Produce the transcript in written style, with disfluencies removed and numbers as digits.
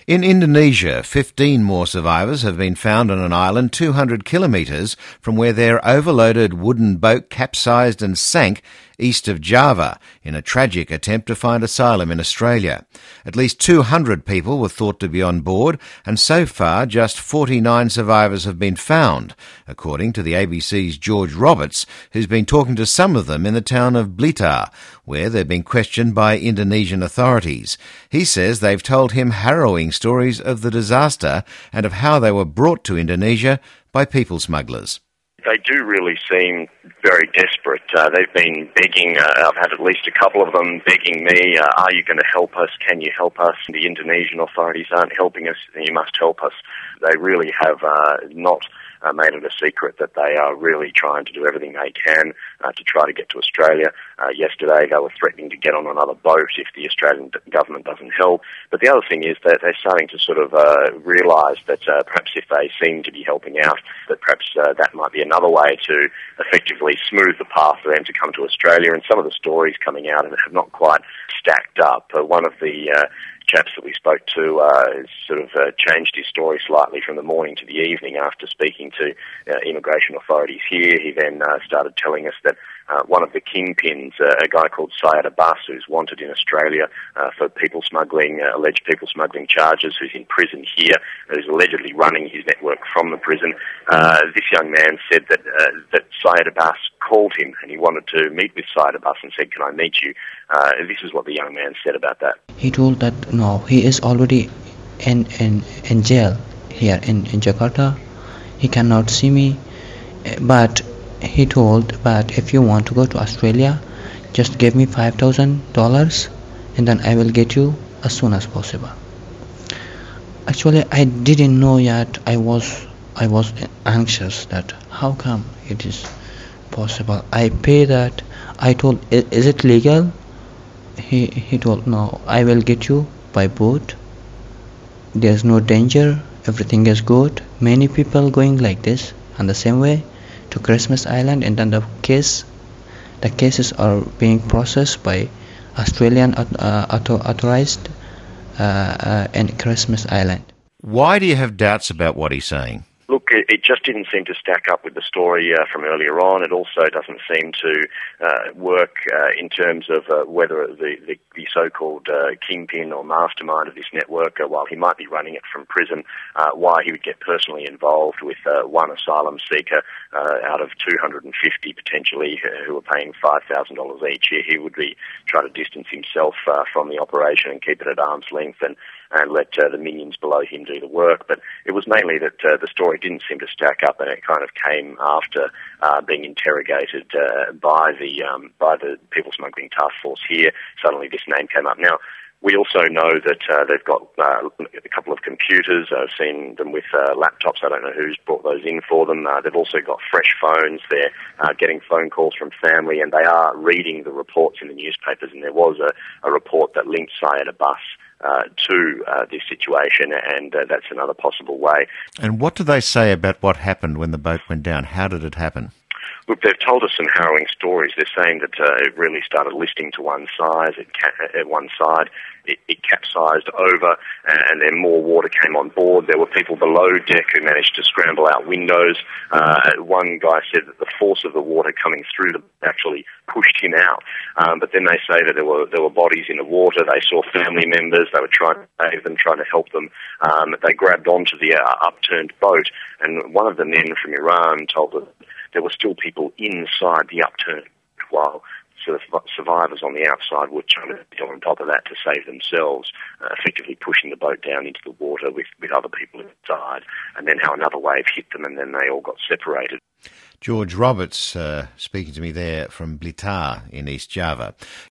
In Indonesia, 15 more survivors have been found on an island 200 kilometres from where their overloaded wooden boat capsized and sank east of Java in a tragic attempt to find asylum in Australia. At least 200 people were thought to be on board, and so far just 49 survivors have been found, according to the ABC's George Roberts, who's been talking to some of them in the town of Blitar, where they've been questioned by Indonesian authorities. He says they've told him harrowing stories of the disaster and of how they were brought to Indonesia by people smugglers. They do really seem very desperate. They've been begging, I've had at least a couple of them begging me, are you going to help us? Can you help us? The Indonesian authorities aren't helping us, and you must help us. They really have not made it a secret that they are really trying to do everything they can to try to get to Australia. Yesterday they were threatening to get on another boat if the Australian government doesn't help. But the other thing is that they're starting to sort of realise that perhaps if they seem to be helping out, that perhaps that might be another way to effectively smooth the path for them to come to Australia. And some of the stories coming out have not quite stacked up. One of the chaps that we spoke to sort of changed his story slightly from the morning to the evening after speaking to immigration authorities here. He then started telling us that one of the kingpins, a guy called Syed Abbas, who's wanted in Australia for people smuggling, alleged people smuggling charges, who's in prison here, who's allegedly running his network from the prison. This young man said that Syed Abbas called him and he wanted to meet with Syed Abbas and said, "Can I meet you?" This is what the young man said about that. He told that no, he is already in jail here in Jakarta. He cannot see me, but he told that if you want to go to Australia, just give me $5,000 and then I will get you as soon as possible. Actually, I didn't know yet. I was anxious that how come it is possible. I pay that. I told, is it legal? He told, no, I will get you by boat. There's no danger. Everything is good. Many people going like this and the same way to Christmas Island, and then the cases are being processed by Australian authorized in Christmas Island. Why do you have doubts about what he's saying? Look, it just didn't seem to stack up with the story from earlier on. It also doesn't seem to work in terms of whether the so-called kingpin or mastermind of this network, while he might be running it from prison, why he would get personally involved with one asylum seeker out of 250 potentially who are paying $5,000 each. He would be trying to distance himself from the operation and keep it at arm's length and let the minions below him do the work. But it was mainly that the story didn't seem to stack up, and it kind of came after being interrogated by the people smuggling task force here. Suddenly this name came up. Now, we also know that they've got a couple of computers. I've seen them with laptops. I don't know who's brought those in for them. They've also got fresh phones. They're getting phone calls from family, and they are reading the reports in the newspapers. And there was a report that linked Syed Abbas to this situation, and that's another possible way. And what do they say about what happened when the boat went down? How did it happen? Look, they've told us some harrowing stories. They're saying that it really started listing to one side. It capsized over, and then more water came on board. There were people below deck who managed to scramble out windows. One guy said that the force of the water coming through actually pushed him out. But then they say that there were bodies in the water. They saw family members. They were trying to save them, trying to help them. They grabbed onto the upturned boat, and one of the men from Iran told us there were still people inside the upturned while sort of survivors on the outside were trying to get on top of that to save themselves, effectively pushing the boat down into the water with other people inside, and then how another wave hit them and then they all got separated. George Roberts speaking to me there from Blitar in East Java.